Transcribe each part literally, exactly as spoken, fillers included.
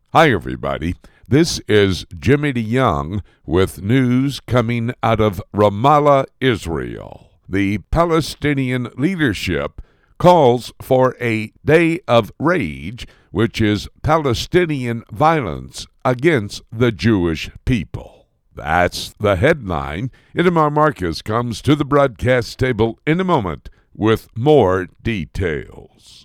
Hi, everybody. This is Jimmy DeYoung with news coming out of Ramallah, Israel. The Palestinian leadership calls for a day of rage, which is Palestinian violence against the Jewish people. That's the headline. Itamar Marcus comes to the broadcast table in a moment with more details.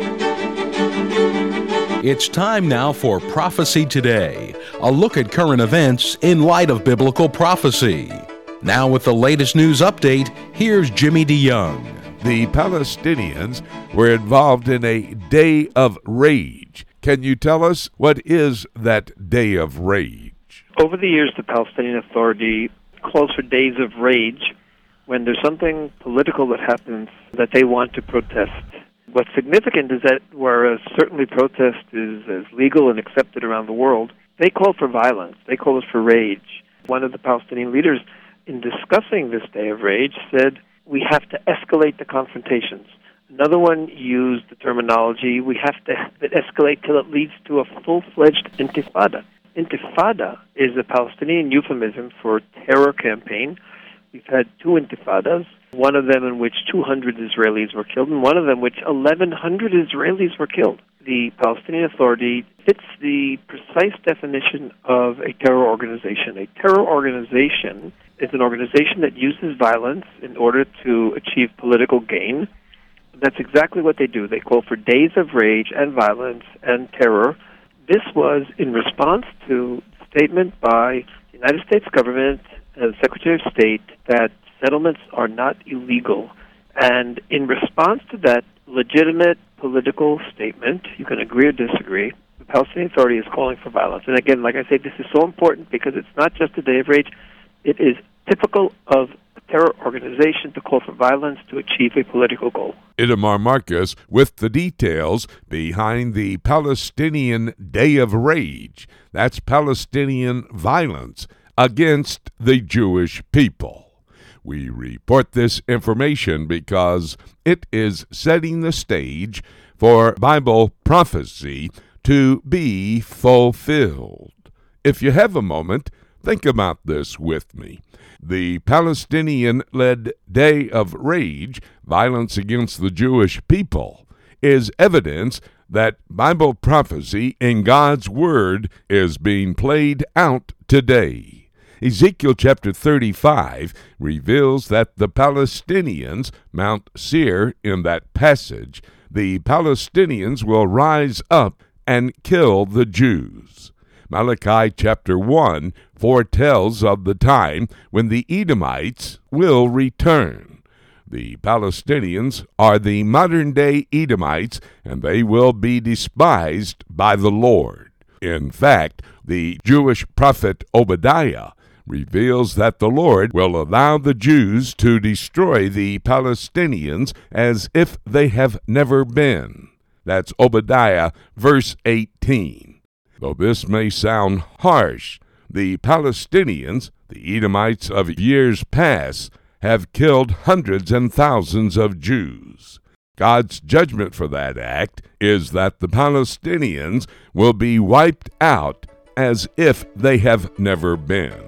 It's time now for Prophecy Today, a look at current events in light of biblical prophecy. Now with the latest news update, here's Jimmy DeYoung. The Palestinians were involved in a day of rage. Can you tell us what is that day of rage? Over the years, the Palestinian Authority calls for days of rage when there's something political that happens that they want to protest. What's significant is that whereas certainly protest is, is legal and accepted around the world, they call for violence. They call it for rage. One of the Palestinian leaders, in discussing this day of rage, said, we have to escalate the confrontations. Another one used the terminology, we have to escalate till it leads to a full-fledged intifada. Intifada is a Palestinian euphemism for terror campaign. We've had two intifadas, one of them in which two hundred Israelis were killed, and one of them in which eleven hundred Israelis were killed. The Palestinian Authority fits the precise definition of a terror organization. A terror organization is an organization that uses violence in order to achieve political gain. That's exactly what they do. They call for days of rage and violence and terror. This was in response to a statement by the United States government and the Secretary of State that settlements are not illegal. And in response to that legitimate political statement, you can agree or disagree, the Palestinian Authority is calling for violence. And again, like I say, this is so important because it's not just a day of rage. It is typical of a terror organization to call for violence to achieve a political goal. Itamar Marcus with the details behind the Palestinian Day of Rage. That's Palestinian violence against the Jewish people. We report this information because it is setting the stage for Bible prophecy to be fulfilled. If you have a moment, think about this with me. The Palestinian-led Day of Rage, violence against the Jewish people, is evidence that Bible prophecy in God's Word is being played out today. Ezekiel chapter thirty-five reveals that the Palestinians, Mount Seir in that passage, the Palestinians will rise up and kill the Jews. Malachi chapter one foretells of the time when the Edomites will return. The Palestinians are the modern-day Edomites, and they will be despised by the Lord. In fact, the Jewish prophet Obadiah reveals that the Lord will allow the Jews to destroy the Palestinians as if they have never been. That's Obadiah, verse eighteen. Though this may sound harsh, the Palestinians, the Edomites of years past, have killed hundreds and thousands of Jews. God's judgment for that act is that the Palestinians will be wiped out as if they have never been.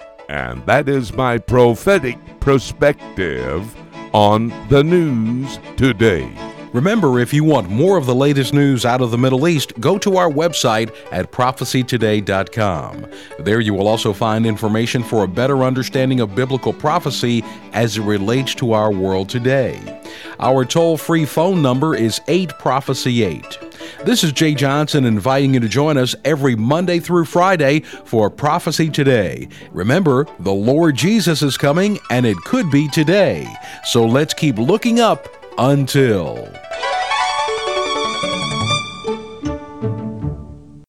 And that is my prophetic perspective on the news today. Remember, if you want more of the latest news out of the Middle East, go to our website at prophecy today dot com. There you will also find information for a better understanding of biblical prophecy as it relates to our world today. Our toll-free phone number is eight prophecy eight. This is Jay Johnson inviting you to join us every Monday through Friday for Prophecy Today. Remember, the Lord Jesus is coming, and it could be today. So let's keep looking up until...